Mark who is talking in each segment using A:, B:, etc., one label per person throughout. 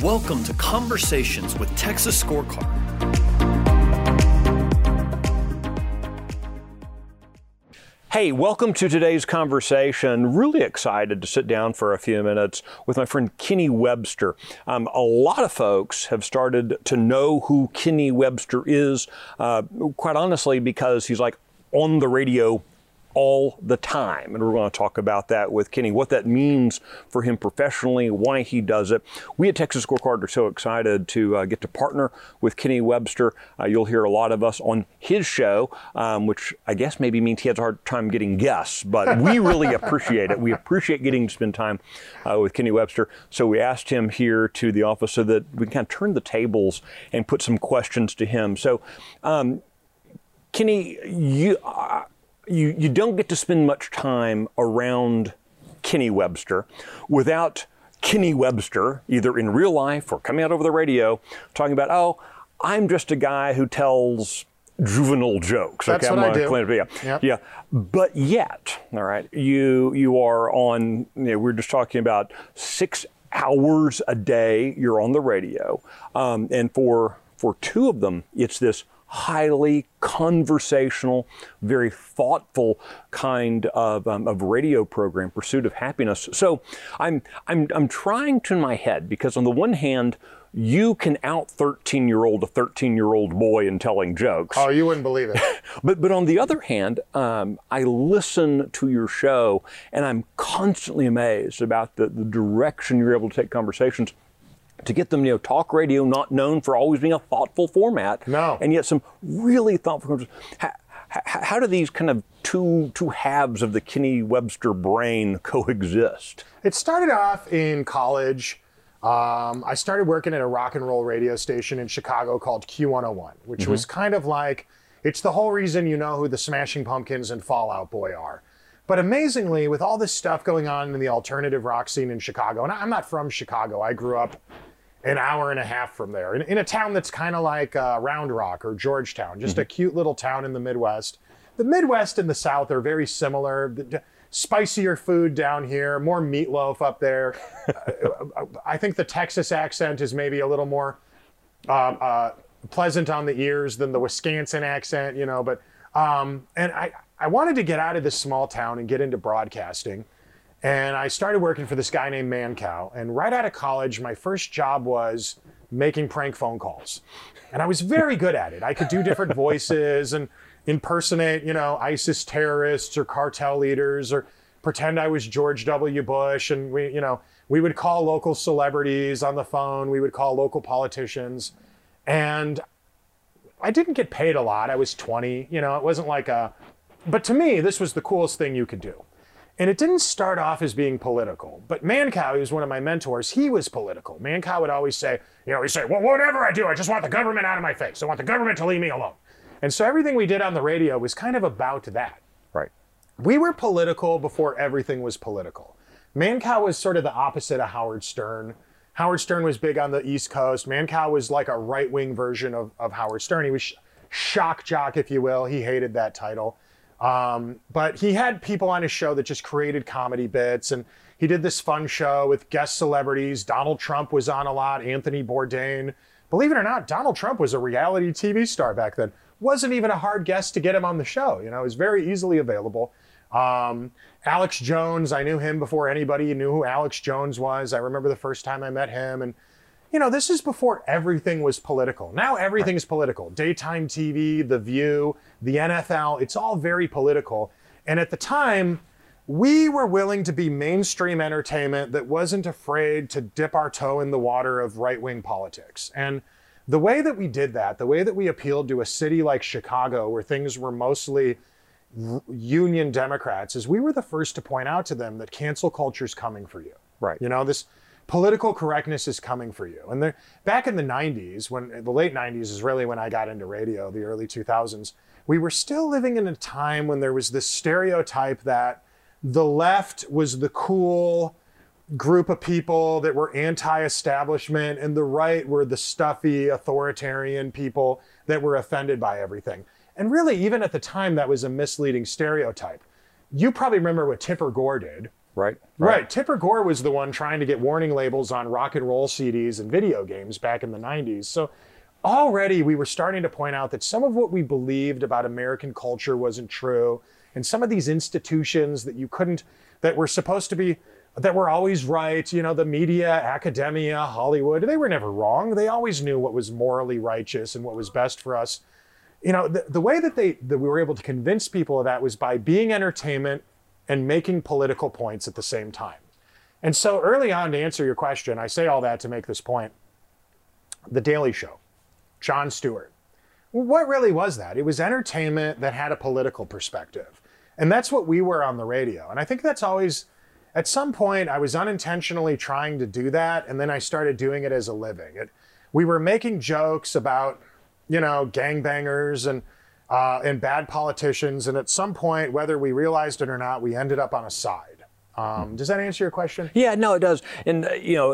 A: Welcome to Conversations with Texas Scorecard.
B: Hey, welcome to today's conversation. Really excited to sit down for a few minutes with my friend Kenny Webster. A lot of folks have started to know who Kenny Webster is, quite honestly, because he's like on the radio all the time. And we're going to talk about that with Kenny, what that means for him professionally, why he does it. We at Texas Scorecard are so excited to get to partner with Kenny Webster. You'll hear a lot of us on his show, which I guess maybe means he has a hard time getting guests, but we really appreciate it. We appreciate getting to spend time with Kenny Webster. So we asked him here to the office so that we can kind of turn the tables and put some questions to him. So, Kenny, you don't get to spend much time around Kenny Webster without Kenny Webster, either in real life or coming out over the radio, talking about, oh, I'm just a guy who tells juvenile jokes.
C: That's what I do.
B: Yeah. But yet, all right, you are on, we're just talking about 6 hours a day you're on the radio. And for 2 of them, it's this highly conversational, very thoughtful kind of radio program, Pursuit of Happiness. So I'm trying to in my head, because on the one hand, you can out 13-year-old a 13-year-old boy in telling jokes.
C: Oh, you wouldn't believe it.
B: But on the other hand, I listen to your show and I'm constantly amazed about the direction you're able to take conversations to get them, talk radio, not known for always being a thoughtful format.
C: No. And
B: yet some really thoughtful conversations. How do these kind of two halves of the Kenny Webster brain coexist?
C: It started off in college. I started working at a rock and roll radio station in Chicago called Q101, which was kind of like, it's the whole reason you know who the Smashing Pumpkins and Fall Out Boy are. But amazingly, with all this stuff going on in the alternative rock scene in Chicago, and I'm not from Chicago, I grew up an hour and a half from there, in a town that's kind of like Round Rock or Georgetown, just a cute little town in the Midwest. The Midwest and the South are very similar. Spicier food down here, more meatloaf up there. I think the Texas accent is maybe a little more pleasant on the ears than the Wisconsin accent, but and I wanted to get out of this small town and get into broadcasting. And I started working for this guy named Mancow. And right out of college, my first job was making prank phone calls. And I was very good at it. I could do different voices and impersonate, ISIS terrorists or cartel leaders, or pretend I was George W. Bush. And we would call local celebrities on the phone. We would call local politicians. And I didn't get paid a lot. I was 20, it wasn't like but to me, this was the coolest thing you could do. And it didn't start off as being political. But Mancow, he was one of my mentors, he was political. Mancow would always say, he'd say, well, whatever I do, I just want the government out of my face. I want the government to leave me alone. And so everything we did on the radio was kind of about that.
B: Right.
C: We were political before everything was political. Mancow was sort of the opposite of Howard Stern. Howard Stern was big on the East Coast. Mancow was like a right-wing version of Howard Stern. He was shock jock, if you will. He hated that title. But he had people on his show that just created comedy bits, and he did this fun show with guest celebrities. Donald Trump was on a lot, Anthony Bourdain. Believe it or not, Donald Trump was a reality TV star back then. Wasn't even a hard guest to get him on the show. It was very easily available. Alex Jones, I knew him before anybody knew who Alex Jones was. I remember the first time I met him, and this is before everything was political. Now everything's political. Daytime TV, The View, the NFL, it's all very political. And at the time, we were willing to be mainstream entertainment that wasn't afraid to dip our toe in the water of right-wing politics. And the way that we did that, the way that we appealed to a city like Chicago, where things were mostly union Democrats, is we were the first to point out to them that cancel culture is coming for you.
B: Right.
C: This political correctness is coming for you. And back in the 90s, the late 90s is really when I got into radio, the early 2000s, we were still living in a time when there was this stereotype that the left was the cool group of people that were anti-establishment, and the right were the stuffy authoritarian people that were offended by everything. And really, even at the time, that was a misleading stereotype. You probably remember what Tipper Gore did. Right. Tipper Gore was the one trying to get warning labels on rock and roll CDs and video games back in the 90s. So already we were starting to point out that some of what we believed about American culture wasn't true. And some of these institutions that were supposed to be, that were always right, the media, academia, Hollywood, they were never wrong. They always knew what was morally righteous and what was best for us. The way that we were able to convince people of that was by being entertainment and making political points at the same time. And so early on, to answer your question, I say all that to make this point. The Daily Show, Jon Stewart. What really was that? It was entertainment that had a political perspective. And that's what we were on the radio. And I think that's always, at some point, I was unintentionally trying to do that, and then I started doing it as a living. We were making jokes about, gangbangers and bad politicians, and at some point, whether we realized it or not, we ended up on a side. Does that answer your question?
B: Yeah, no, it does. And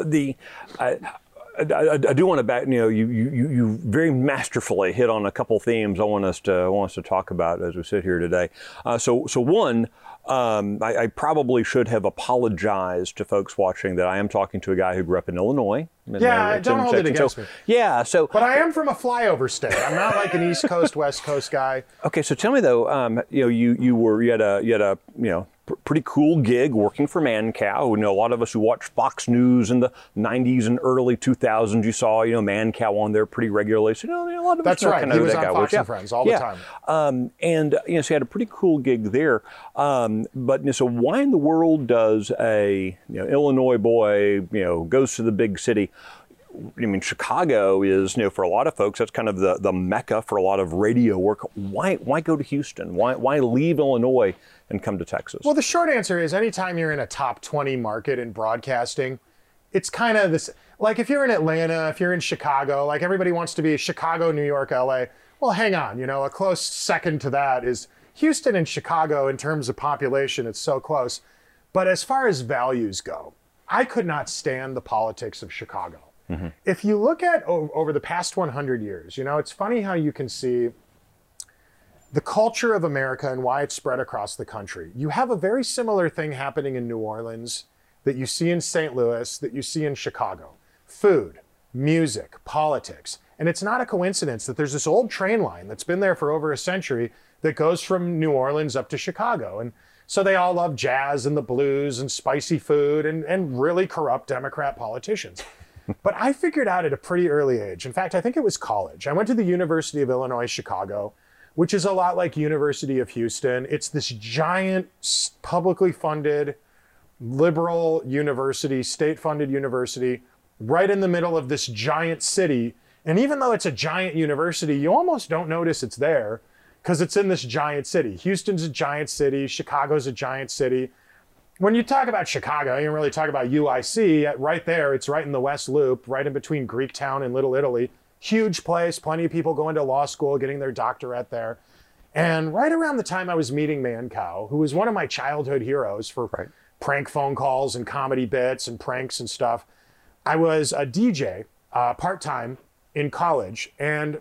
B: I do want to back. You very masterfully hit on a couple themes I want us to talk about as we sit here today. So one, I probably should have apologized to folks watching that I am talking to a guy who grew up in Illinois.
C: Don't hold it against me.
B: Yeah, so.
C: But I am from a flyover state. I'm not like an East Coast, West Coast guy.
B: Okay, so tell me though, you had a pretty cool gig working for Mancow. A lot of us who watched Fox News in the 90s and early 2000s, you saw, Mancow on there pretty regularly. So, a lot of
C: That's
B: us
C: right.
B: kind
C: He
B: of
C: was
B: that
C: on
B: guy
C: Fox and Friends all the time.
B: So you had a pretty cool gig there. But so why in the world does a Illinois boy, goes to the big city? Chicago is, for a lot of folks, that's kind of the mecca for a lot of radio work. Why go to Houston? Why leave Illinois and come to Texas?
C: Well, the short answer is anytime you're in a top 20 market in broadcasting, it's kind of this, like if you're in Atlanta, if you're in Chicago, like everybody wants to be Chicago, New York, LA. Well, hang on, a close second to that is Houston and Chicago in terms of population. It's so close. But as far as values go, I could not stand the politics of Chicago. Mm-hmm. If you look at over the past 100 years, it's funny how you can see the culture of America and why it's spread across the country. You have a very similar thing happening in New Orleans that you see in St. Louis, that you see in Chicago. Food, music, politics. And it's not a coincidence that there's this old train line that's been there for over a century that goes from New Orleans up to Chicago. And so they all love jazz and the blues and spicy food and really corrupt Democrat politicians. But I figured out at a pretty early age, in fact, I think it was college. I went to the University of Illinois, Chicago, which is a lot like University of Houston. It's this giant, publicly funded, liberal university, state-funded university, right in the middle of this giant city. And even though it's a giant university, you almost don't notice it's there because it's in this giant city. Houston's a giant city. Chicago's a giant city. When you talk about Chicago, you don't really talk about UIC. Right there, it's right in the West Loop, right in between Greektown and Little Italy. Huge place, plenty of people going to law school, getting their doctorate there. And right around the time I was meeting Mancow, who was one of my childhood heroes for prank phone calls and comedy bits and pranks and stuff, I was a DJ part-time in college. And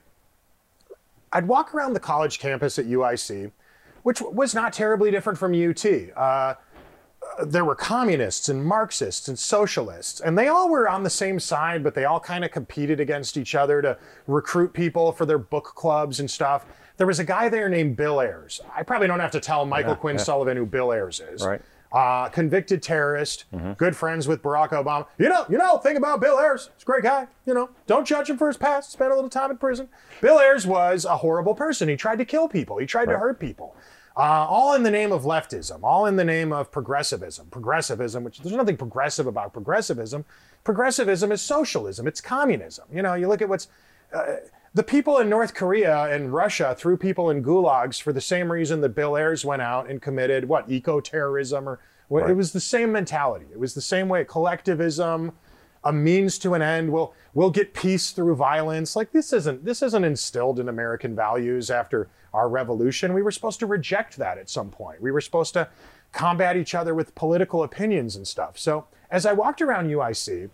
C: I'd walk around the college campus at UIC, which was not terribly different from UT. There were communists and Marxists and socialists, and they all were on the same side, but they all kind of competed against each other to recruit people for their book clubs and stuff. There was a guy there named Bill Ayers. I probably don't have to tell Michael Quinn Sullivan who Bill Ayers is.
B: Right.
C: Convicted terrorist, good friends with Barack Obama. Think about Bill Ayers. He's a great guy. Don't judge him for his past. Spent a little time in prison. Bill Ayers was a horrible person. He tried to kill people. He tried to hurt people. All in the name of leftism, all in the name of progressivism. Progressivism, which there's nothing progressive about progressivism. Progressivism is socialism. It's communism. You look at what's... the people in North Korea and Russia threw people in gulags for the same reason that Bill Ayers went out and committed, eco-terrorism or... It was the same mentality. It was the same way. Collectivism, a means to an end. We'll get peace through violence. Like this isn't instilled in American values after our revolution. We were supposed to reject that at some point. We were supposed to combat each other with political opinions and stuff. So as I walked around UIC,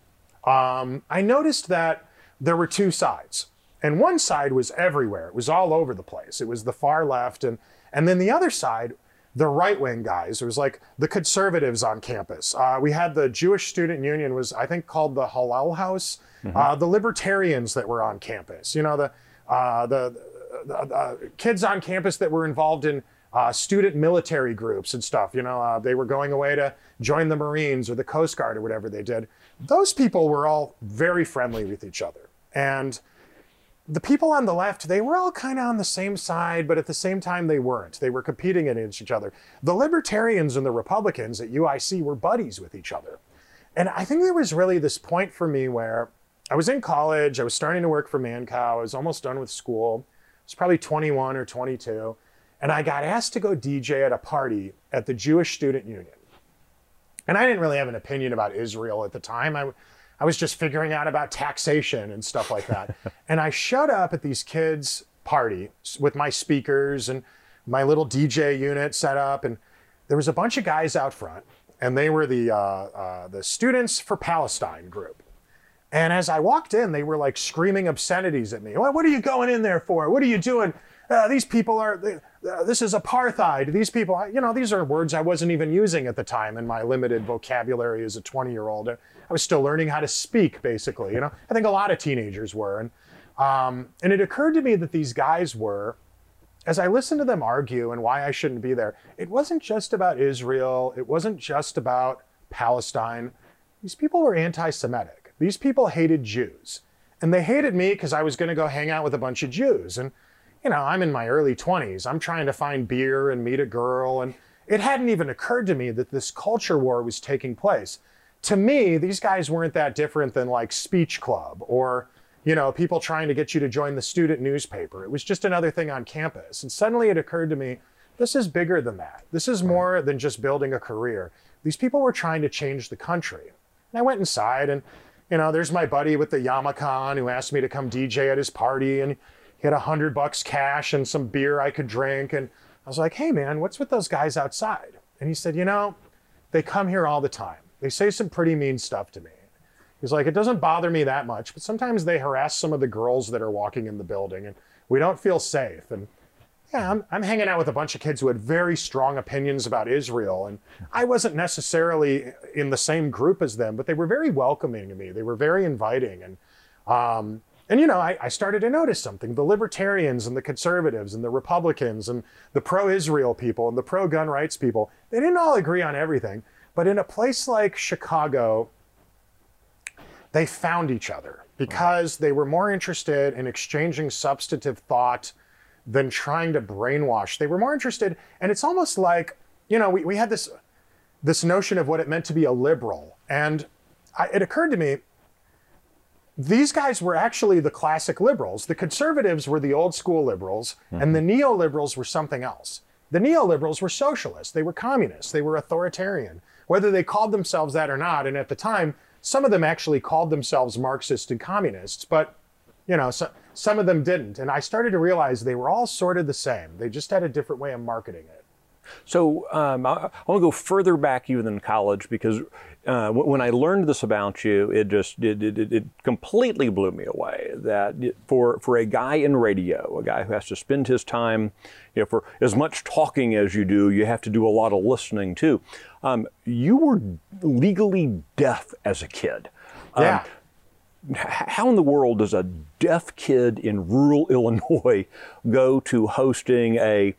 C: I noticed that there were two sides. And one side was everywhere. It was all over the place. It was the far left. And then the other side the right-wing guys. It was like the conservatives on campus. We had the Jewish Student Union, was I think called the Hallel House. The libertarians that were on campus. You know, the kids on campus that were involved in student military groups and stuff. You know, they were going away to join the Marines or the Coast Guard or whatever they did. Those people were all very friendly with each other. And the people on the left, they were all kind of on the same side, but at the same time they weren't. They were competing against each other. The libertarians and the Republicans at UIC were buddies with each other. And I think there was really this point for me where I was in college, I was starting to work for Mancow, I was almost done with school. I was probably 21 or 22. And I got asked to go DJ at a party at the Jewish Student Union. And I didn't really have an opinion about Israel at the time. I was just figuring out about taxation and stuff like that. And I showed up at these kids' party with my speakers and my little DJ unit set up. And there was a bunch of guys out front, and they were the Students for Palestine group. And as I walked in, they were like screaming obscenities at me. What are you going in there for? What are you doing? These people this is apartheid. These people, you know, these are words I wasn't even using at the time in my limited vocabulary as a 20-year-old. I was still learning how to speak, basically, you know. I think a lot of teenagers were. And it occurred to me that these guys were, as I listened to them argue and why I shouldn't be there, it wasn't just about Israel. It wasn't just about Palestine. These people were anti-Semitic. These people hated Jews. And they hated me because I was going to go hang out with a bunch of Jews. And, you know, I'm in my early 20s. I'm trying to find beer and meet a girl. And it hadn't even occurred to me that this culture war was taking place. To me, these guys weren't that different than like Speech Club or, you know, people trying to get you to join the student newspaper. It was just another thing on campus. And suddenly it occurred to me, this is bigger than that. This is more than just building a career. These people were trying to change the country. And I went inside and, you know, there's my buddy with the yarmulke who asked me to come DJ at his party, and he had $100 cash and some beer I could drink. And I was like, hey man, what's with those guys outside? And he said, you know, they come here all the time. They say some pretty mean stuff to me. He's like, it doesn't bother me that much, but sometimes they harass some of the girls that are walking in the building and we don't feel safe. And yeah, I'm hanging out with a bunch of kids who had very strong opinions about Israel. And I wasn't necessarily in the same group as them, but they were very welcoming to me. They were very inviting. And you know, I started to notice something. The libertarians and the conservatives and the Republicans and the pro-Israel people and the pro-gun rights people, they didn't all agree on everything. But in a place like Chicago, they found each other because they were more interested in exchanging substantive thought than trying to brainwash. They were more interested, and it's almost like, you know, we had this notion of what it meant to be a liberal. And it occurred to me, these guys were actually the classic liberals. The conservatives were the old school liberals, and the neoliberals were something else. The neoliberals were socialists. They were communists. They were authoritarian. Whether they called themselves that or not, and at the time, some of them actually called themselves Marxists and communists, but you know, some of them didn't. And I started to realize they were all sort of the same. They just had a different way of marketing it.
B: So I want to go further back even than college, because when I learned this about you, it completely blew me away that for a guy in radio, a guy who has to spend his time, you know, for as much talking as you do, you have to do a lot of listening too. You were legally deaf as a kid.
C: Yeah.
B: How in the world does a deaf kid in rural Illinois go to hosting a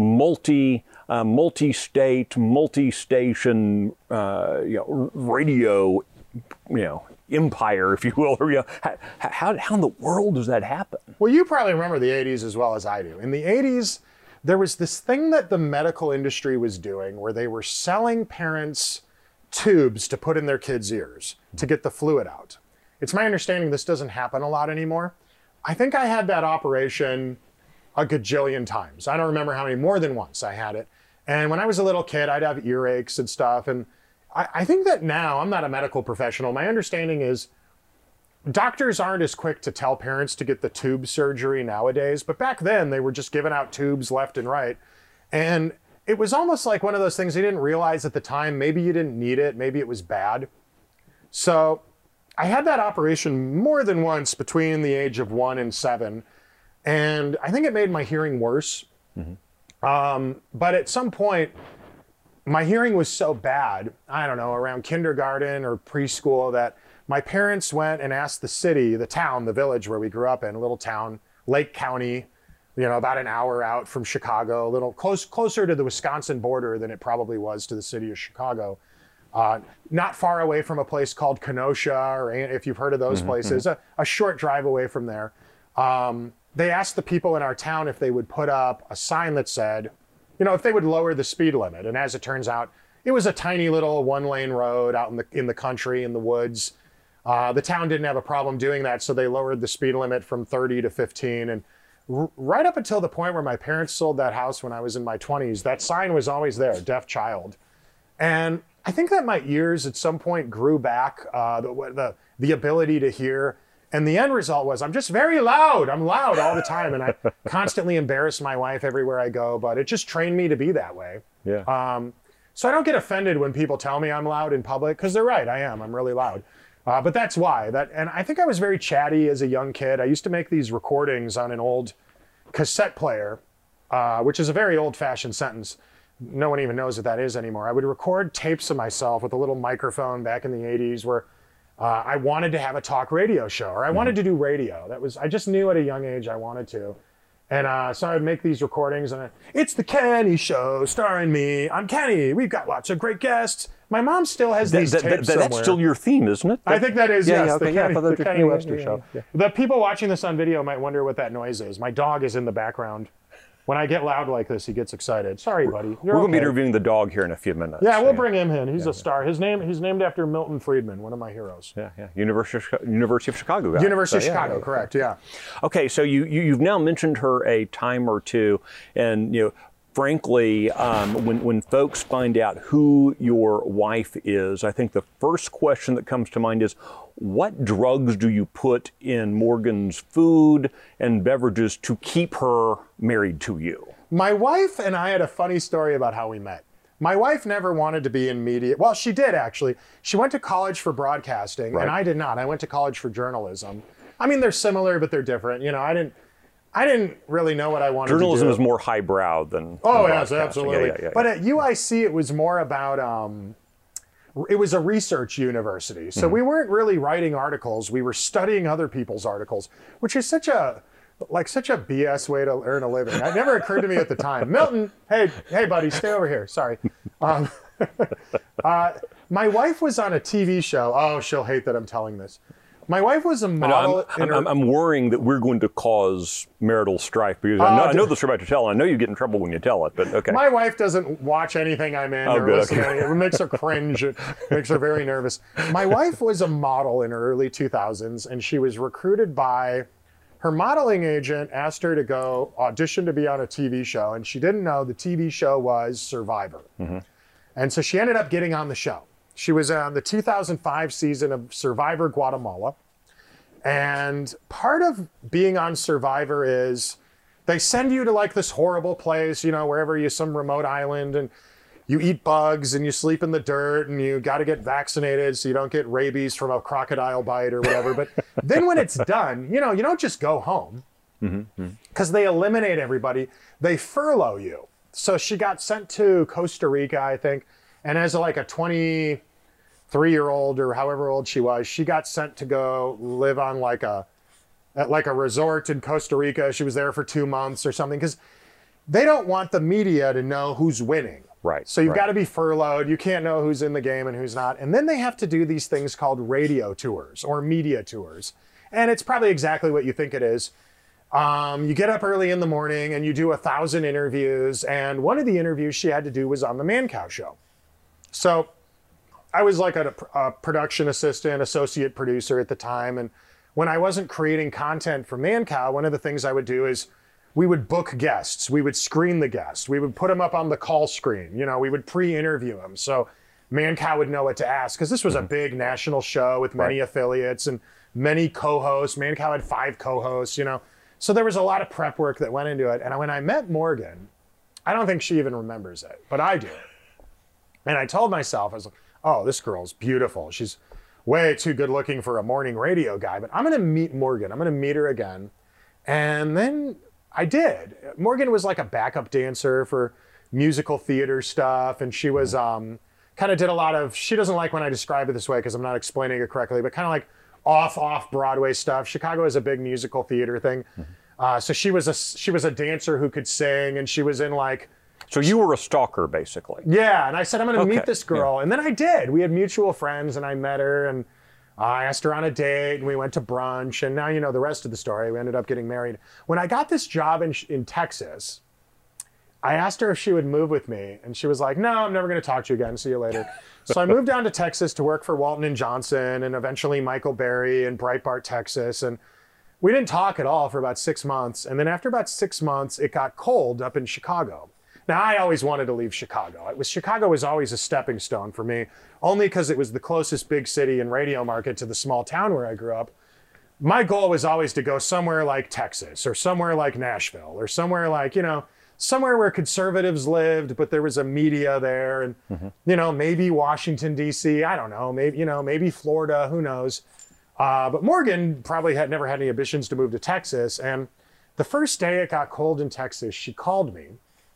B: multi-state, multi-station, radio, empire, if you will? Or, how in the world does that happen?
C: Well, you probably remember the 80s as well as I do. In the 80s, there was this thing that the medical industry was doing where they were selling parents tubes to put in their kids' ears to get the fluid out. It's my understanding this doesn't happen a lot anymore. I think I had that operation a gajillion times. I don't remember how many, more than once I had it. And when I was a little kid, I'd have earaches and stuff. And I think that now, I'm not a medical professional, my understanding is doctors aren't as quick to tell parents to get the tube surgery nowadays, but back then they were just giving out tubes left and right. And it was almost like one of those things you didn't realize at the time. Maybe you didn't need it, maybe it was bad. So I had that operation more than once between the age of 1 and 7. And I think it made my hearing worse. But at some point, my hearing was so bad, I don't know, around kindergarten or preschool, that my parents went and asked the city, the town, the village where we grew up in, a little town, Lake County, about an hour out from Chicago, a little closer to the Wisconsin border than it probably was to the city of Chicago. Not far away from a place called Kenosha, or if you've heard of those places, a short drive away from there. They asked the people in our town if they would put up a sign that said, if they would lower the speed limit. And as it turns out, it was a tiny little one-lane road out in the country, in the woods. The town didn't have a problem doing that, so they lowered the speed limit from 30 to 15. And right up until the point where my parents sold that house when I was in my 20s, that sign was always there, deaf child. And I think that my ears at some point grew back, the ability to hear. And the end result was I'm just very loud. I'm loud all the time. And I constantly embarrass my wife everywhere I go, but it just trained me to be that way.
B: Yeah.
C: So I don't get offended when people tell me I'm loud in public, because they're right, I am. I'm really loud. But that's why. And I think I was very chatty as a young kid. I used to make these recordings on an old cassette player, which is a very old-fashioned sentence. No one even knows what that is anymore. I would record tapes of myself with a little microphone back in the 80s where I wanted to have a talk radio show, or I wanted to do radio. I just knew at a young age I wanted to. And so I would make these recordings, and it's the Kenny Show, starring me. I'm Kenny. We've got lots of great guests. My mom still has these tapes somewhere.
B: That's still your theme, isn't it?
C: I think that is, yes.
B: Okay,
C: the Kenny Webster Show. Yeah. The people watching this on video might wonder what that noise is. My dog is in the background. When I get loud like this, he gets excited. Sorry, buddy.
B: We're going to be interviewing the dog here in a few minutes.
C: Yeah, we'll bring him in. He's a star. He's named after Milton Friedman, one of my heroes.
B: Yeah. University of Chicago guy.
C: University of Chicago, correct, yeah.
B: Okay, so you've now mentioned her a time or two, and frankly, when folks find out who your wife is, I think the first question that comes to mind is, what drugs do you put in Morgan's food and beverages to keep her married to you?
C: My wife and I had a funny story about how we met. My wife never wanted to be in media. Well, she did, actually. She went to college for broadcasting, and I did not. I went to college for journalism. I mean, they're similar, but they're different. I didn't really know what I wanted to do.
B: Journalism is more highbrow than
C: yes, absolutely.
B: Yeah.
C: But at UIC, it was more about, it was a research university. So we weren't really writing articles. We were studying other people's articles, which is such a BS way to earn a living. It never occurred to me at the time. Milton, hey buddy, stay over here. Sorry. My wife was on a TV show. Oh, she'll hate that I'm telling this. My wife was a model.
B: I'm worrying that we're going to cause marital strife, because I know this you're about to tell, and I know you get in trouble when you tell it, but okay.
C: My wife doesn't watch anything I'm in or listen to anything. It makes her cringe. It makes her very nervous. My wife was a model in her early 2000s, and she was recruited by her modeling agent, asked her to go audition to be on a TV show, and she didn't know the TV show was Survivor. And so she ended up getting on the show. She was on the 2005 season of Survivor Guatemala. And part of being on Survivor is they send you to like this horrible place, wherever some remote island, and you eat bugs and you sleep in the dirt and you got to get vaccinated so you don't get rabies from a crocodile bite or whatever. But then when it's done, you don't just go home, because they eliminate everybody. They furlough you. So she got sent to Costa Rica, I think. And as a 23-year-old or however old she was, she got sent to go live on at a resort in Costa Rica. She was there for 2 months or something, because they don't want the media to know who's winning.
B: Right.
C: So you've got to be furloughed. You can't know who's in the game and who's not. And then they have to do these things called radio tours or media tours. And it's probably exactly what you think it is. You get up early in the morning and you do 1,000 interviews. And one of the interviews she had to do was on the Mancow Show. So I was like a production assistant, associate producer at the time. And when I wasn't creating content for Mancow, one of the things I would do is we would book guests. We would screen the guests. We would put them up on the call screen. We would pre-interview them. So Mancow would know what to ask, because this was a big national show with many affiliates and many co-hosts. Mancow had 5 co-hosts, So there was a lot of prep work that went into it. And when I met Morgan, I don't think she even remembers it, but I do. And I told myself, I was like, oh, this girl's beautiful. She's way too good looking for a morning radio guy, but I'm going to meet Morgan. I'm going to meet her again. And then I did. Morgan was like a backup dancer for musical theater stuff, and she was kind of did a lot of. She doesn't like when I describe it this way because I'm not explaining it correctly, but kind of like off Broadway stuff. Chicago is a big musical theater thing, so she was a dancer who could sing, and she was in like.
B: So you were a stalker, basically.
C: Yeah, and I said I'm going to meet this girl,
B: yeah.
C: and then I did. We had mutual friends, and I met her, and I asked her on a date, and we went to brunch, and now you know the rest of the story. We ended up getting married. When I got this job in Texas, I asked her if she would move with me, and she was like, "No, I'm never going to talk to you again. See you later." So I moved down to Texas to work for Walton and Johnson, and eventually Michael Berry and Breitbart Texas, and we didn't talk at all for about 6 months. And then after about 6 months, it got cold up in Chicago. Now, I always wanted to leave Chicago. Chicago was always a stepping stone for me, only because it was the closest big city and radio market to the small town where I grew up. My goal was always to go somewhere like Texas or somewhere like Nashville or somewhere like, you know, somewhere where conservatives lived, but there was a media there and, you know, maybe Washington, D.C., I don't know, maybe, you know, maybe Florida, who knows. But Morgan probably had never had any ambitions to move to Texas. And the first day it got cold in Texas, she called me.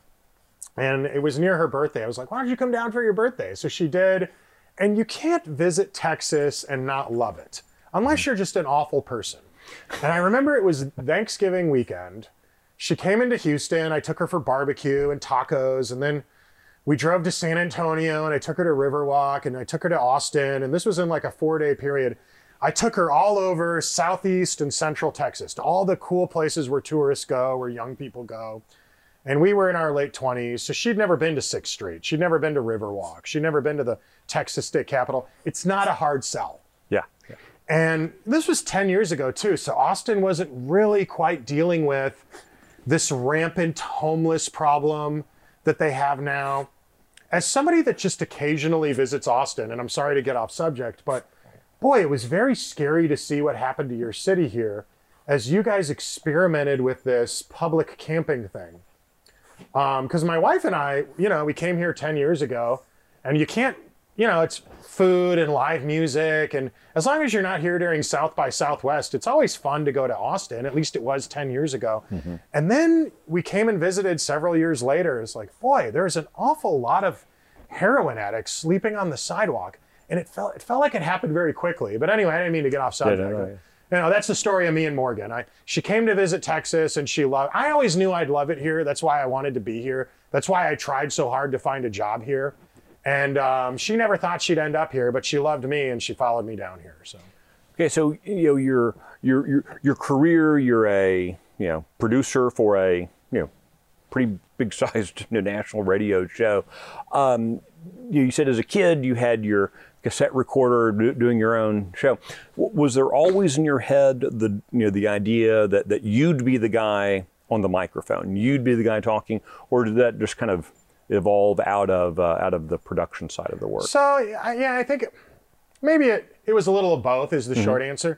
C: And it was near her birthday. I was like, why don't you come down for your birthday? So she did. And you can't visit Texas and not love it, unless you're just an awful person. And I remember it was Thanksgiving weekend. She came into Houston. I took her for barbecue and tacos. And then we drove to San Antonio, and I took her to Riverwalk, and I took her to Austin. And this was in like a 4-day period. I took her all over Southeast and Central Texas, to all the cool places where tourists go, where young people go. And we were in our late 20s, so she'd never been to 6th Street. She'd never been to Riverwalk. She'd never been to the Texas State Capitol. It's not a hard sell.
B: Yeah.
C: And this was 10 years ago, too. So Austin wasn't really quite dealing with this rampant homeless problem that they have now. As somebody that just occasionally visits Austin, and I'm sorry to get off subject, but boy, it was very scary to see what happened to your city here as you guys experimented with this public camping thing. Because my wife and I, you know, we came here 10 years ago, and you can't, you know, it's food and live music. And as long as you're not here during South by Southwest, it's always fun to go to Austin. At least it was 10 years ago. And then we came and visited several years later. It's like, boy, there's an awful lot of heroin addicts sleeping on the sidewalk. And it felt like it happened very quickly. But anyway, I didn't mean to get off subject.
B: Yeah.
C: You know, that's the story of me and Morgan. She came to visit Texas, and I always knew I'd love it here. That's why I wanted to be here. That's why I tried so hard to find a job here. And she never thought she'd end up here, but she loved me, and she followed me down here. So.
B: Okay, so you know your career. You're a producer for a pretty big sized national radio show. You said as a kid you had your cassette recorder doing your own show. Was there always in your head the idea that you'd be the guy on the microphone, you'd be the guy talking, or did that just kind of evolve out of the production side of the work?
C: So yeah, I think maybe it was a little of both is the short answer.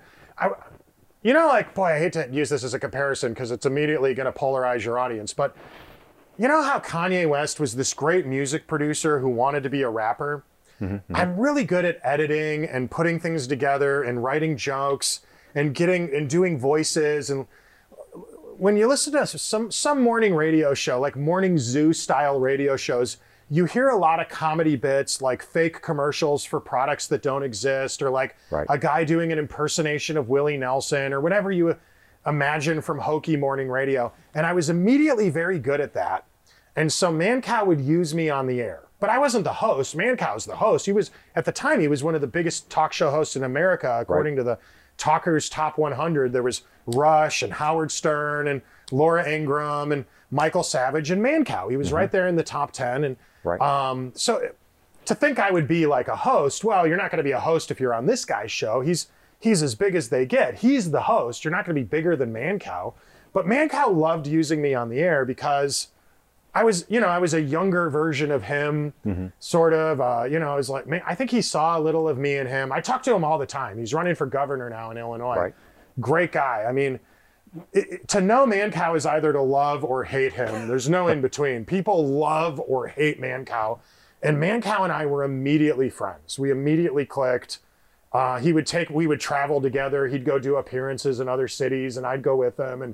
C: I hate to use this as a comparison because it's immediately going to polarize your audience, but you know how Kanye West was this great music producer who wanted to be a rapper? I'm really good at editing and putting things together and writing jokes and doing voices. And when you listen to some morning radio show, like morning zoo style radio shows, you hear a lot of comedy bits like fake commercials for products that don't exist, or like a guy doing an impersonation of Willie Nelson, or whatever you imagine from hokey morning radio. And I was immediately very good at that. And so Mancow would use me on the air. But I wasn't the host. Mancow's the host. At the time, he was one of the biggest talk show hosts in America, according to the Talkers Top 100. There was Rush and Howard Stern and Laura Ingraham and Michael Savage and Mancow. He was right there in the top 10. And so to think I would be like a host, well, you're not going to be a host if you're on this guy's show. He's as big as they get. He's the host. You're not going to be bigger than Mancow. But Mancow loved using me on the air because I was a younger version of him, sort of. I was like, I think he saw a little of me in him. I talk to him all the time. He's running for governor now in Illinois. Great guy. I mean, to know Mancow is either to love or hate him. There's no in between. People love or hate Mancow. And Mancow and I were immediately friends. We immediately clicked. We would travel together. He'd go do appearances in other cities, and I'd go with him. And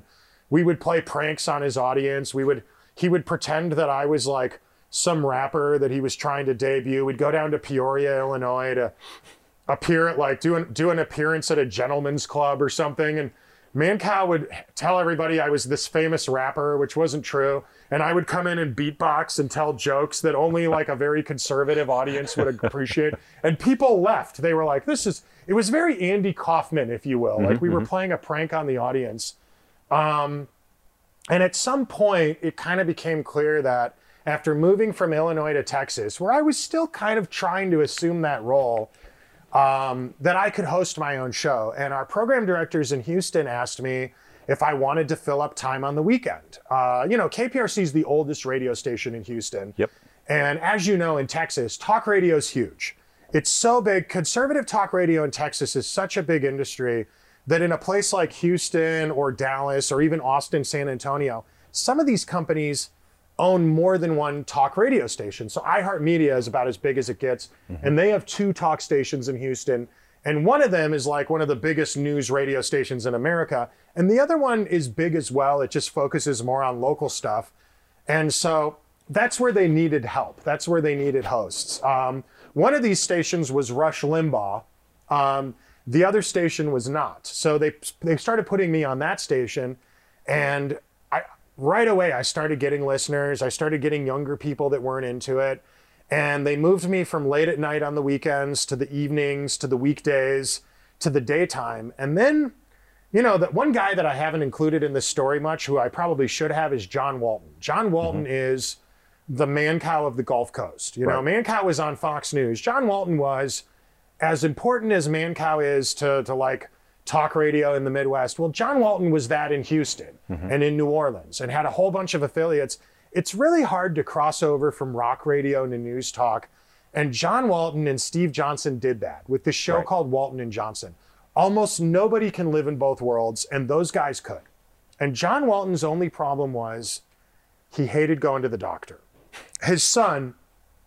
C: we would play pranks on his audience. He would pretend that I was like some rapper that he was trying to debut. We'd go down to Peoria, Illinois to appear at like do an appearance at a gentleman's club or something. And Mancow would tell everybody I was this famous rapper, which wasn't true. And I would come in and beatbox and tell jokes that only like a very conservative audience would appreciate. And people left. They were like, it was very Andy Kaufman, if you will. Like we were playing a prank on the audience. And at some point, it kind of became clear that after moving from Illinois to Texas, where I was still kind of trying to assume that role, that I could host my own show. And our program directors in Houston asked me if I wanted to fill up time on the weekend. KPRC is the oldest radio station in Houston.
B: Yep.
C: And as you know, in Texas, talk radio is huge. It's so big. Conservative talk radio in Texas is such a big industry that in a place like Houston or Dallas or even Austin, San Antonio, some of these companies own more than one talk radio station. So iHeartMedia is about as big as it gets. And they have 2 talk stations in Houston. And one of them is like one of the biggest news radio stations in America. And the other one is big as well. It just focuses more on local stuff. And so that's where they needed help. That's where they needed hosts. One of these stations was Rush Limbaugh. The other station was not. So they started putting me on that station. And right away, I started getting listeners. I started getting younger people that weren't into it. And they moved me from late at night on the weekends to the evenings, to the weekdays, to the daytime. And then, that one guy that I haven't included in this story much, who I probably should have, is John Walton. John Walton is the Mancow of the Gulf Coast. Mancow was on Fox News. John Walton was as important as Mancow is to like talk radio in the Midwest. Well, John Walton was that in Houston and in New Orleans and had a whole bunch of affiliates. It's really hard to cross over from rock radio to news talk. And John Walton and Steve Johnson did that with this show called Walton and Johnson. Almost nobody can live in both worlds, and those guys could. And John Walton's only problem was he hated going to the doctor. His son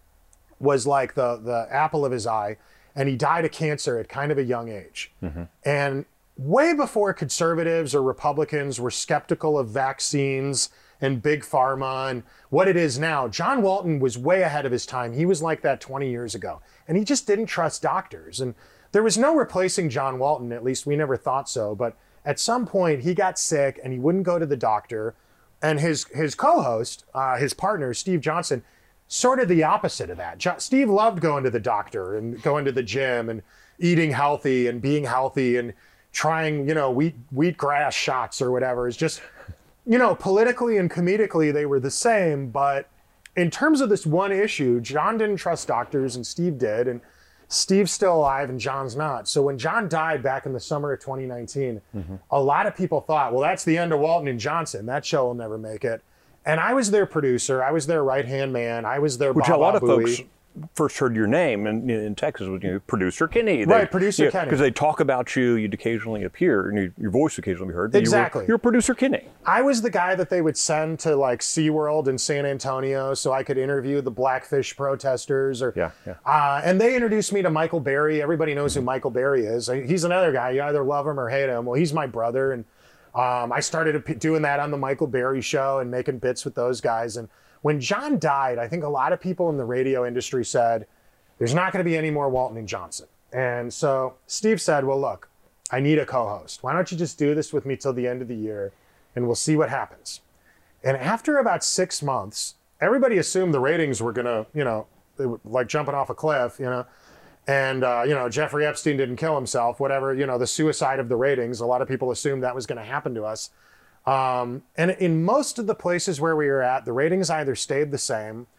C: was like the apple of his eye, and he died of cancer at kind of a young age. And way before conservatives or Republicans were skeptical of vaccines and big pharma and what it is now, John Walton was way ahead of his time. He was like that 20 years ago. And he just didn't trust doctors. And there was no replacing John Walton, at least we never thought so. But at some point, he got sick and he wouldn't go to the doctor. And his co-host, his partner, Steve Johnson, sort of the opposite of that. Steve loved going to the doctor and going to the gym and eating healthy and being healthy and trying, wheatgrass shots or whatever. It's just, politically and comedically, they were the same. But in terms of this one issue, John didn't trust doctors and Steve did. And Steve's still alive and John's not. So when John died back in the summer of 2019, a lot of people thought, well, that's the end of Walton and Johnson. That show will never make it. And I was their producer. I was their right-hand man. I was their
B: Which a lot of folks first heard your name in Texas was Producer Kenny.
C: Producer Kenny.
B: Because they talk about you, you'd occasionally appear, and your voice occasionally be heard.
C: Exactly.
B: You're Producer Kenny.
C: I was the guy that they would send to like SeaWorld in San Antonio so I could interview the Blackfish protesters. And they introduced me to Michael Berry. Everybody knows who Michael Berry is. He's another guy. You either love him or hate him. Well, he's my brother. And I started doing that on the Michael Berry show and making bits with those guys. And when John died, I think a lot of people in the radio industry said, there's not going to be any more Walton and Johnson. And so Steve said, well, look, I need a co-host. Why don't you just do this with me till the end of the year and we'll see what happens. And after about 6 months, everybody assumed the ratings were going to, they were like jumping off a cliff, and, Jeffrey Epstein didn't kill himself, whatever, the suicide of the ratings. A lot of people assumed that was going to happen to us. And in most of the places where we were at, the ratings either stayed the same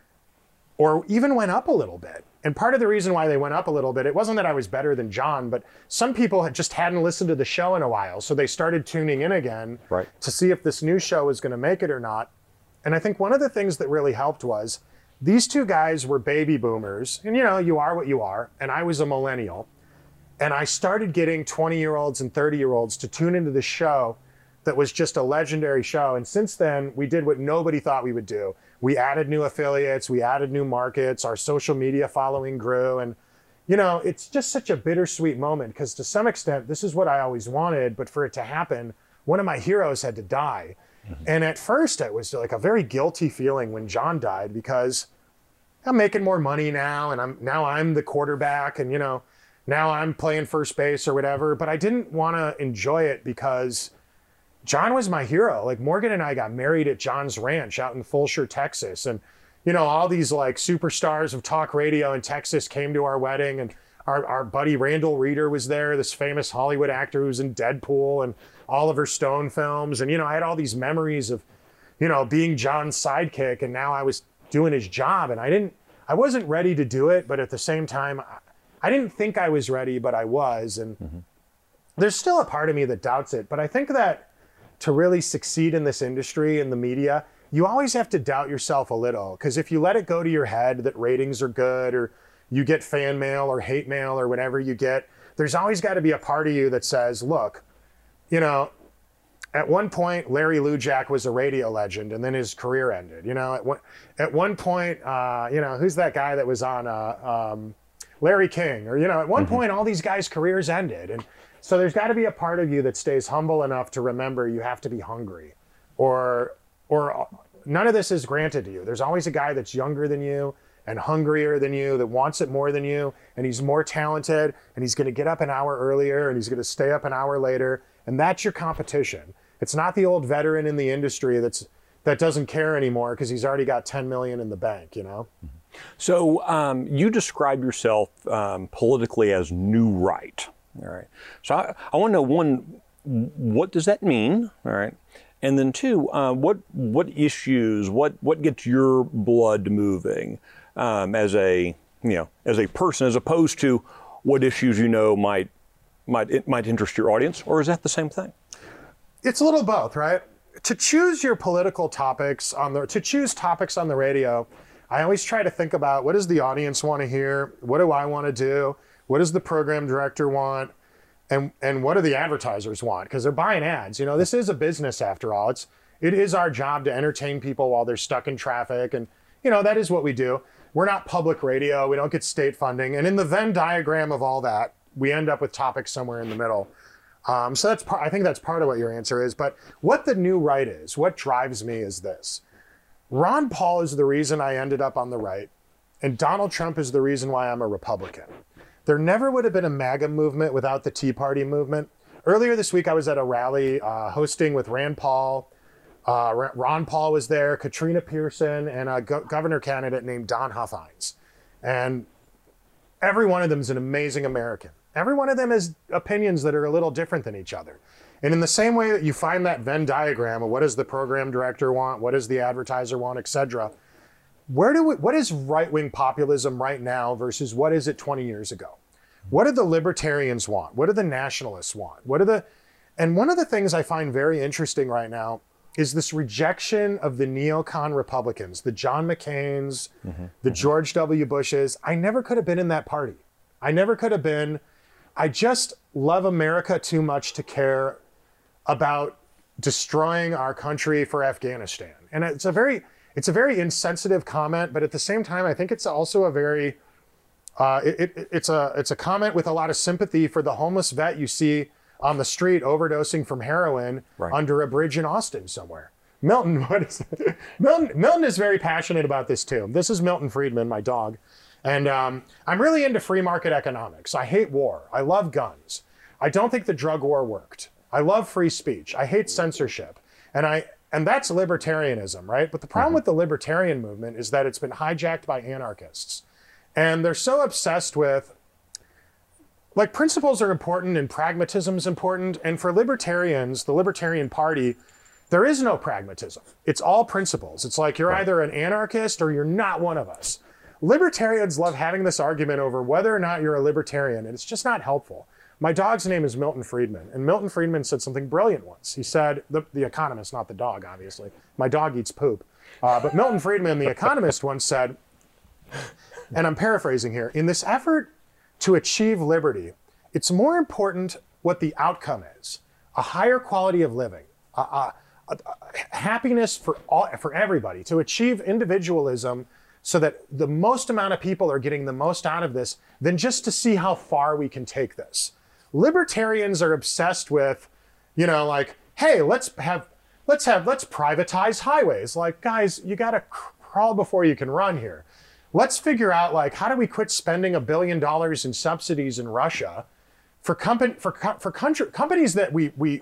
C: or even went up a little bit. And part of the reason why they went up a little bit, it wasn't that I was better than John, but some people hadn't listened to the show in a while. So they started tuning in again to see if this new show was going to make it or not. And I think one of the things that really helped was these two guys were baby boomers. And you are what you are. And I was a millennial. And I started getting 20-year-olds and 30-year-olds to tune into the show that was just a legendary show. And since then, we did what nobody thought we would do. We added new affiliates, we added new markets, our social media following grew. And, it's just such a bittersweet moment because to some extent, this is what I always wanted. But for it to happen, one of my heroes had to die. And at first it was like a very guilty feeling when John died, because I'm making more money now, and I'm the quarterback, and now I'm playing first base or whatever. But I didn't want to enjoy it because John was my hero. Like, Morgan and I got married at John's ranch out in Fulshear, Texas. And, all these like superstars of talk radio in Texas came to our wedding, and our buddy Randall Reeder was there, this famous Hollywood actor who's in Deadpool and Oliver Stone films. And, I had all these memories of, being John's sidekick, and now I was doing his job, and I wasn't ready to do it, but at the same time, I didn't think I was ready, but I was. And there's still a part of me that doubts it. But I think that to really succeed in this industry, in the media, you always have to doubt yourself a little. Because if you let it go to your head that ratings are good, or you get fan mail or hate mail or whatever you get, there's always got to be a part of you that says, look, at one point, Larry Lujak was a radio legend, and then his career ended. At one point, who's that guy that was on Larry King? Or, at one point, all these guys' careers ended. And so there's got to be a part of you that stays humble enough to remember you have to be hungry, or none of this is granted to you. There's always a guy that's younger than you and hungrier than you, that wants it more than you, and he's more talented, and he's going to get up an hour earlier, and he's going to stay up an hour later, and that's your competition. It's not the old veteran in the industry that doesn't care anymore because he's already got 10 million in the bank,
B: So you describe yourself politically as new right. All right. So I want to know, one, what does that mean? All right. And then two, what issues, what gets your blood moving as a person, as opposed to what issues might interest your audience, or is that the same thing?
C: It's a little both, right? To choose your political topics to choose topics on the radio, I always try to think about, what does the audience want to hear? What do I want to do? What does the program director want? And what do the advertisers want? Because they're buying ads. This is a business after all. It is our job to entertain people while they're stuck in traffic. And, that is what we do. We're not public radio. We don't get state funding. And in the Venn diagram of all that, we end up with topics somewhere in the middle. So I think that's part of what your answer is. But what the new right is, what drives me is this. Ron Paul is the reason I ended up on the right, and Donald Trump is the reason why I'm a Republican. There never would have been a MAGA movement without the Tea Party movement. Earlier this week, I was at a rally hosting with Rand Paul. Ron Paul was there, Katrina Pearson, and a governor candidate named Don Huffines. And every one of them is an amazing American. Every one of them has opinions that are a little different than each other. And in the same way that you find that Venn diagram of what does the program director want, what does the advertiser want, et cetera, what is right-wing populism right now versus what is it 20 years ago? What do the libertarians want? What do the nationalists want? And one of the things I find very interesting right now is this rejection of the neocon Republicans, the John McCains, the George W. Bushes. I never could have been in that party. I never could have been. I just love America too much to care about destroying our country for Afghanistan. And it's a very insensitive comment, but at the same time, I think it's also a very, it's a comment with a lot of sympathy for the homeless vet you see on the street overdosing from heroin under a bridge in Austin somewhere. Milton is very passionate about this too. This is Milton Friedman, my dog. And I'm really into free market economics. I hate war. I love guns. I don't think the drug war worked. I love free speech. I hate censorship. And that's libertarianism, right? But the problem with the libertarian movement is that it's been hijacked by anarchists. And they're so obsessed with, like, principles are important and pragmatism is important. And for libertarians, the Libertarian Party, there is no pragmatism. It's all principles. It's like you're either an anarchist or you're not one of us. Libertarians love having this argument over whether or not you're a libertarian, and it's just not helpful. My dog's name is Milton Friedman, and Milton Friedman said something brilliant once. He said, the economist, not the dog, obviously. My dog eats poop. But Milton Friedman, the economist, once said, and I'm paraphrasing here, in this effort to achieve liberty, it's more important what the outcome is, a higher quality of living, happiness for everybody, to achieve individualism so that the most amount of people are getting the most out of this than just to see how far we can take this. Libertarians are obsessed with, like, hey, let's privatize highways. Like, guys, you got to crawl before you can run here. Let's figure out, like, how do we quit spending $1 billion in subsidies in Russia for companies that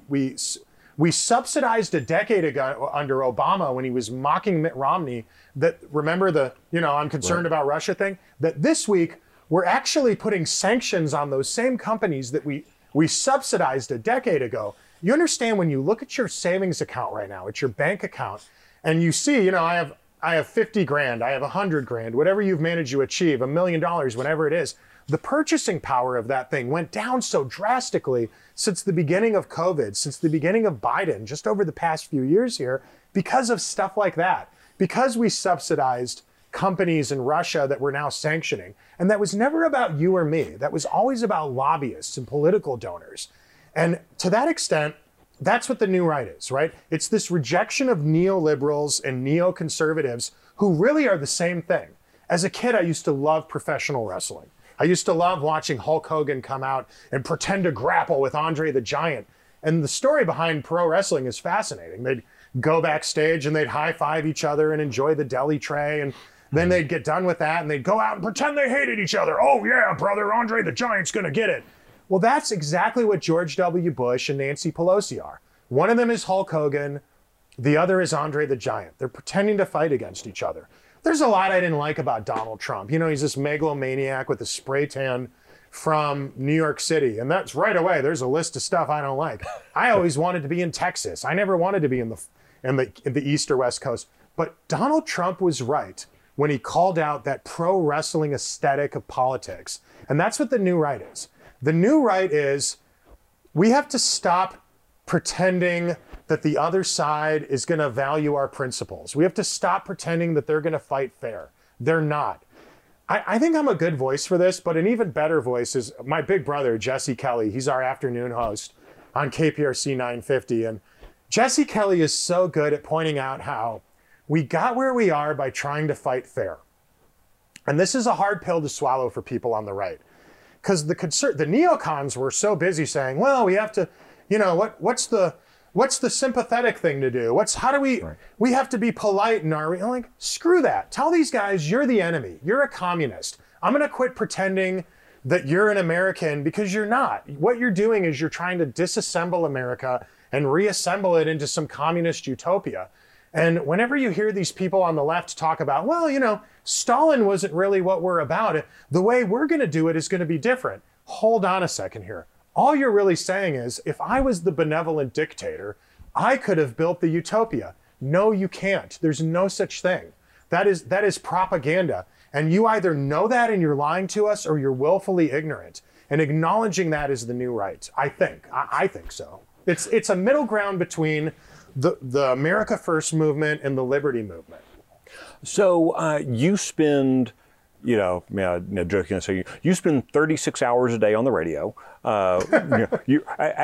C: we subsidized a decade ago under Obama when he was mocking Mitt Romney. That, remember the, I'm concerned about Russia thing? That this week we're actually putting sanctions on those same companies that we subsidized a decade ago. You understand, when you look at your savings account right now, it's your bank account, and you see, I have 50 grand, I have 100 grand, whatever you've managed to achieve, $1 million, whatever it is. The purchasing power of that thing went down so drastically since the beginning of COVID, since the beginning of Biden, just over the past few years here, because of stuff like that. Because we subsidized companies in Russia that we're now sanctioning. And that was never about you or me. That was always about lobbyists and political donors. And to that extent, that's what the new right is, right? It's this rejection of neoliberals and neoconservatives who really are the same thing. As a kid, I used to love professional wrestling. I used to love watching Hulk Hogan come out and pretend to grapple with Andre the Giant. And the story behind pro wrestling is fascinating. They'd go backstage and they'd high-five each other and enjoy the deli tray. And then they'd get done with that and they'd go out and pretend they hated each other. Oh yeah, brother, Andre the Giant's gonna get it. Well, that's exactly what George W. Bush and Nancy Pelosi are. One of them is Hulk Hogan. The other is Andre the Giant. They're pretending to fight against each other. There's a lot I didn't like about Donald Trump. He's this megalomaniac with a spray tan from New York City. And that's right away, there's a list of stuff I don't like. I always wanted to be in Texas. I never wanted to be in the East or West Coast. But Donald Trump was right when he called out that pro wrestling aesthetic of politics. And that's what the new right is. The new right is, we have to stop pretending that the other side is going to value our principles. We have to stop pretending that they're going to fight fair. They're not. I think I'm a good voice for this, but an even better voice is my big brother, Jesse Kelly. He's our afternoon host on KPRC 950. And Jesse Kelly is so good at pointing out how we got where we are by trying to fight fair. And this is a hard pill to swallow for people on the right. Because the neocons were so busy saying, well, we have to, what's the sympathetic thing to do? We have to be polite and I'm like, screw that. Tell these guys you're the enemy. You're a communist. I'm going to quit pretending that you're an American, because you're not. What you're doing is you're trying to disassemble America and reassemble it into some communist utopia. And whenever you hear these people on the left talk about, well, Stalin wasn't really what we're about. The way we're going to do it is going to be different. Hold on a second here. All you're really saying is, if I was the benevolent dictator, I could have built the utopia. No, you can't. There's no such thing. That is propaganda. And you either know that and you're lying to us, or you're willfully ignorant. And acknowledging that is the new right. I think so. It's a middle ground between the America First movement and the Liberty movement.
B: So you spend, joking, so you spend 36 hours a day on the radio. You're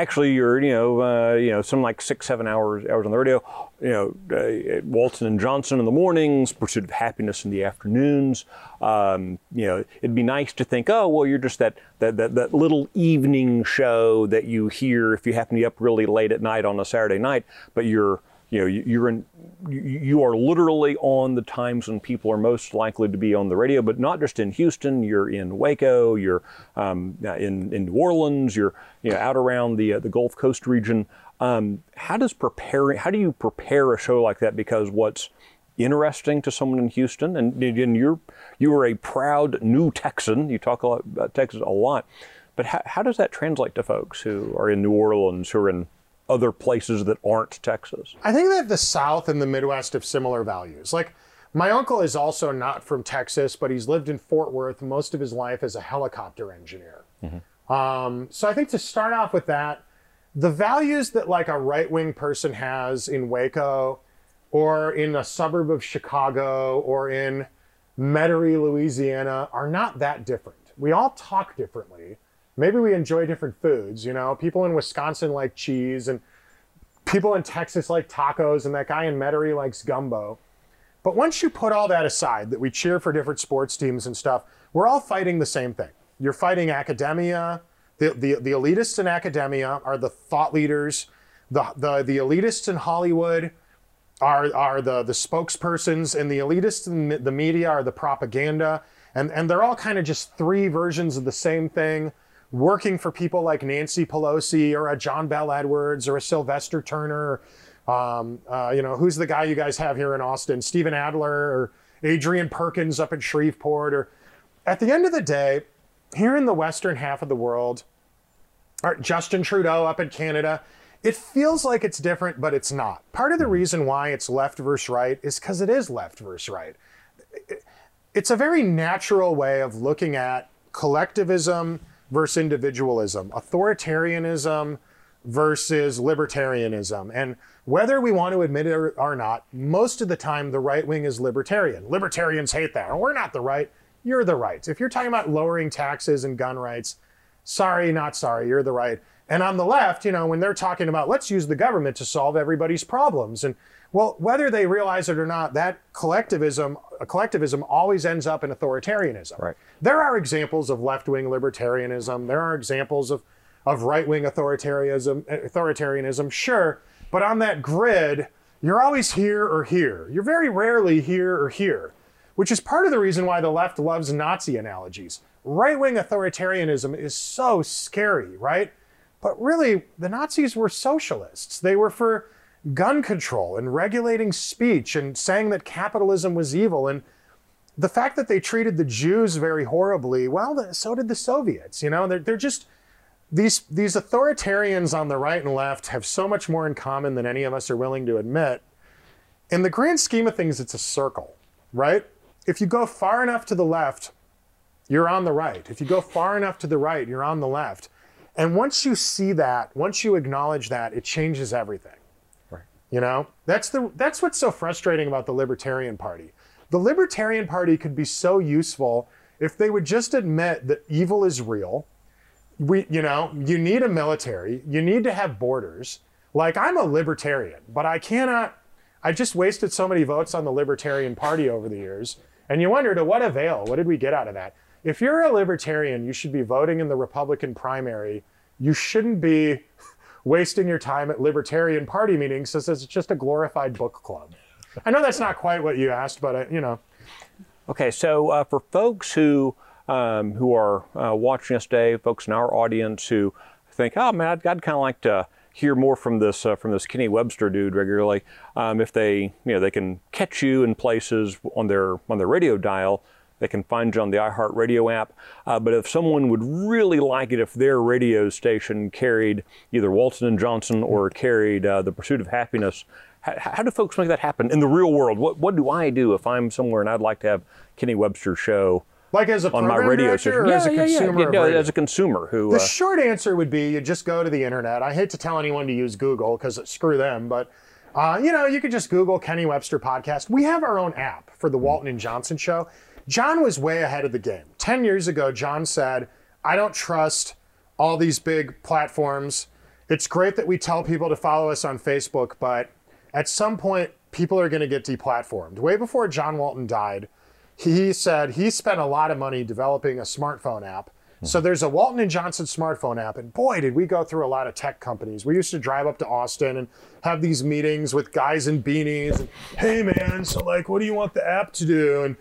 B: some like 6-7 hours on the radio. Walton and Johnson in the mornings, Pursuit of Happiness in the afternoons. It'd be nice to think, oh, well, you're just that little evening show that you hear if you happen to be up really late at night on a Saturday night, but you are literally on the times when people are most likely to be on the radio, but not just in Houston. You're in Waco, you're in New Orleans, you're out around the Gulf Coast region. How do you prepare a show like that? Because what's interesting to someone in Houston, and you are a proud new Texan. You talk about Texas a lot, but how does that translate to folks who are in New Orleans, who are in other places that aren't Texas?
C: I think that the South and the Midwest have similar values. Like, my uncle is also not from Texas, but he's lived in Fort Worth most of his life as a helicopter engineer. Mm-hmm. So I think to start off with that, the values that like a right-wing person has in Waco, or in a suburb of Chicago, or in Metairie, Louisiana, are not that different. We all talk differently. Maybe we enjoy different foods, People in Wisconsin like cheese, and people in Texas like tacos, and that guy in Metairie likes gumbo. But once you put all that aside, that we cheer for different sports teams and stuff, we're all fighting the same thing. You're fighting academia. The elitists in academia are the thought leaders The elitists in Hollywood are the spokespersons, and the elitists in the media are the propaganda. And they're all kind of just three versions of the same thing, working for people like Nancy Pelosi or a John Bell Edwards or a Sylvester Turner. Who's the guy you guys have here in Austin? Stephen Adler or Adrian Perkins up in Shreveport. Or at the end of the day, here in the western half of the world, or Justin Trudeau up in Canada, it feels like it's different, but it's not. Part of the reason why it's left versus right is because it is left versus right. It's a very natural way of looking at collectivism versus individualism, authoritarianism versus libertarianism. And whether we want to admit it or not, most of the time the right wing is libertarian. Libertarians hate that. And we're not the right, you're the right. If you're talking about lowering taxes and gun rights, sorry, not sorry, you're the right. And on the left, when they're talking about let's use the government to solve everybody's problems. And well, whether they realize it or not, that collectivism always ends up in authoritarianism.
B: Right.
C: There are examples of left-wing libertarianism. There are examples of right-wing authoritarianism, sure. But on that grid, you're always here or here. You're very rarely here or here, which is part of the reason why the left loves Nazi analogies. Right-wing authoritarianism is so scary, right? But really, the Nazis were socialists. They were for gun control and regulating speech and saying that capitalism was evil. And the fact that they treated the Jews very horribly, well, so did the Soviets. They're just, these authoritarians on the right and left have so much more in common than any of us are willing to admit. In the grand scheme of things, it's a circle, right? If you go far enough to the left, you're on the right. If you go far enough to the right, you're on the left. And once you see that, once you acknowledge that, it changes everything. Right. That's what's so frustrating about the Libertarian Party. The Libertarian Party could be so useful if they would just admit that evil is real. You need a military. You need to have borders. Like, I'm a libertarian, but I just wasted so many votes on the Libertarian Party over the years. And you wonder, to what avail? What did we get out of that? If you're a libertarian, you should be voting in the Republican primary. You shouldn't be wasting your time at Libertarian Party meetings since it's just a glorified book club. I know that's not quite what you asked, but
B: Okay, so for folks who are watching us today, folks in our audience who think, oh man, I'd kind of like to hear more from this Kenny Webster dude regularly. If they can catch you in places on their radio dial. They can find you on the iHeartRadio app. But if someone would really like it if their radio station carried either Walton & Johnson or carried The Pursuit of Happiness, how do folks make that happen in the real world? What do I do if I'm somewhere and I'd like to have Kenny Webster's show
C: like as a
B: on my radio station?
C: Or as a consumer?
B: No, as a consumer.
C: The short answer would be you just go to the internet. I hate to tell anyone to use Google because screw them, but you could just Google Kenny Webster Podcast. We have our own app for the Walton & Johnson Show. John was way ahead of the game. 10 years ago, John said, I don't trust all these big platforms. It's great that we tell people to follow us on Facebook, but at some point, people are going to get deplatformed. Way before John Walton died, he said he spent a lot of money developing a smartphone app. So there's a Walton & Johnson smartphone app, and boy, did we go through a lot of tech companies. We used to drive up to Austin and have these meetings with guys in beanies. And, hey, man, so what do you want the app to do? And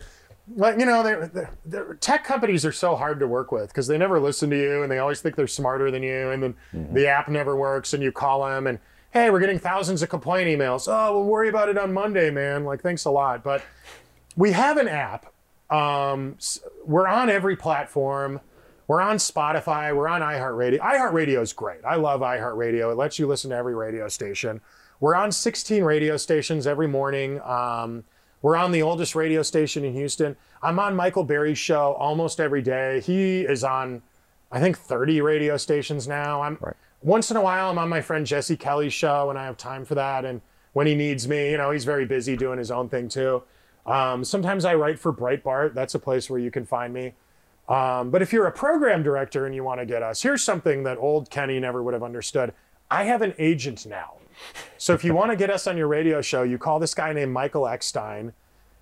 C: tech companies are so hard to work with because they never listen to you and they always think they're smarter than you. And then the app never works and you call them and, hey, we're getting thousands of complaint emails. Oh, we'll worry about it on Monday, man. Thanks a lot. But we have an app. We're on every platform. We're on Spotify. We're on iHeartRadio. iHeartRadio is great. I love iHeartRadio. It lets you listen to every radio station. We're on 16 radio stations every morning. We're on the oldest radio station in Houston. I'm on Michael Berry's show almost every day. He is on, I think, 30 radio stations now. Once in a while, I'm on my friend Jesse Kelly's show when I have time for that. And when he needs me, he's very busy doing his own thing too. Sometimes I write for Breitbart. That's a place where you can find me. But if you're a program director and you want to get us, here's something that old Kenny never would have understood. I have an agent now. So if you want to get us on your radio show, you call this guy named Michael Eckstein.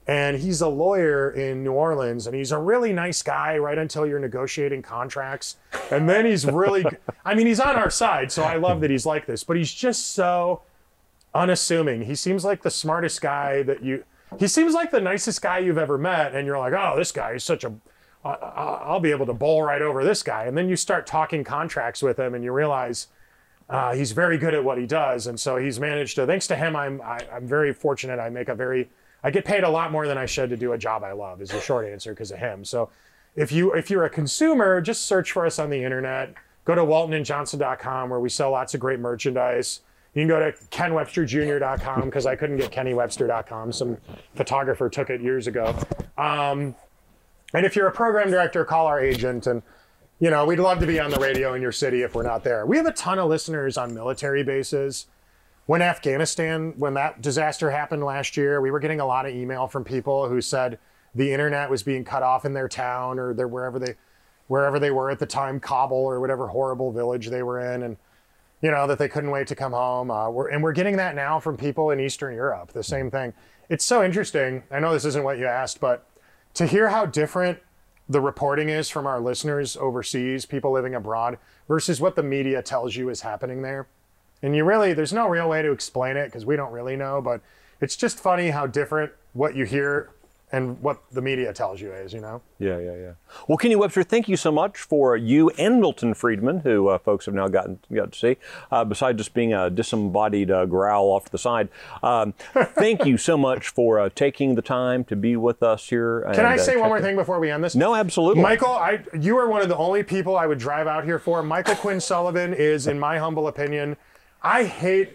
C: And he's a lawyer in New Orleans, and he's a really nice guy right until you're negotiating contracts. And then he's really, I mean, he's on our side, so I love that he's like this, but he's just so unassuming. He seems like the smartest guy he seems like the nicest guy you've ever met, and you're like, oh, this guy is I'll be able to bowl right over this guy. And then you start talking contracts with him, and you realize he's very good at what he does. And so he's managed to, thanks to him, I'm very fortunate. I get paid a lot more than I should to do a job I love, is the short answer, because of him. So if you're a consumer, just search for us on the internet. Go to waltonandjohnson.com, where we sell lots of great merchandise. You can go to kenwebsterjr.com, because I couldn't get kennywebster.com. Some photographer took it years ago. And if you're a program director, call our agent. And, we'd love to be on the radio in your city if we're not there. We have a ton of listeners on military bases. When that disaster happened last year, we were getting a lot of email from people who said the internet was being cut off in their town, or wherever they were at the time, Kabul or whatever horrible village they were in, and that they couldn't wait to come home. We're getting that now from people in Eastern Europe, the same thing. It's so interesting. I know this isn't what you asked, but to hear how different the reporting is from our listeners overseas, people living abroad, versus what the media tells you is happening there. And there's no real way to explain it, because we don't really know, but it's just funny how different what you hear and what the media tells you is,
B: Yeah. Well, Kenny Webster, thank you so much for you and Milton Friedman, who folks have now got to see, besides just being a disembodied growl off to the side. Thank you so much for taking the time to be with us here.
C: Can I say one more thing before we end this?
B: No, absolutely.
C: Michael, you are one of the only people I would drive out here for. Michael Quinn Sullivan is, in my humble opinion, I hate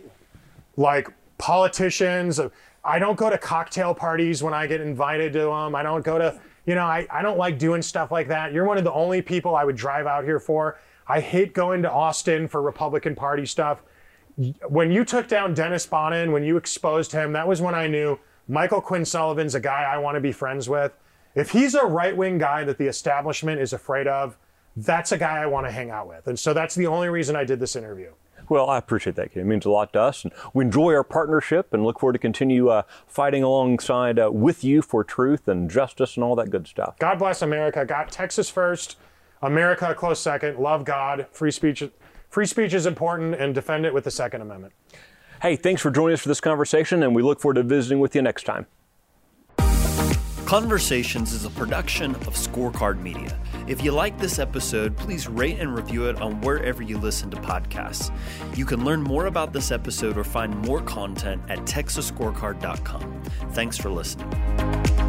C: politicians. I don't go to cocktail parties when I get invited to them. I don't go to, I don't like doing stuff like that. You're one of the only people I would drive out here for. I hate going to Austin for Republican Party stuff. When you took down Dennis Bonnen, when you exposed him, that was when I knew Michael Quinn Sullivan's a guy I want to be friends with. If he's a right-wing guy that the establishment is afraid of, that's a guy I want to hang out with. And so that's the only reason I did this interview.
B: Well, I appreciate that, Kenny. It means a lot to us. And we enjoy our partnership and look forward to continue fighting alongside with you for truth and justice and all that good stuff.
C: God bless America. Got Texas first, America a close second. Love God. Free speech is important, and defend it with the Second Amendment.
B: Hey, thanks for joining us for this conversation, and we look forward to visiting with you next time.
A: Conversations is a production of Scorecard Media. If you like this episode, please rate and review it on wherever you listen to podcasts. You can learn more about this episode or find more content at texasscorecard.com. Thanks for listening.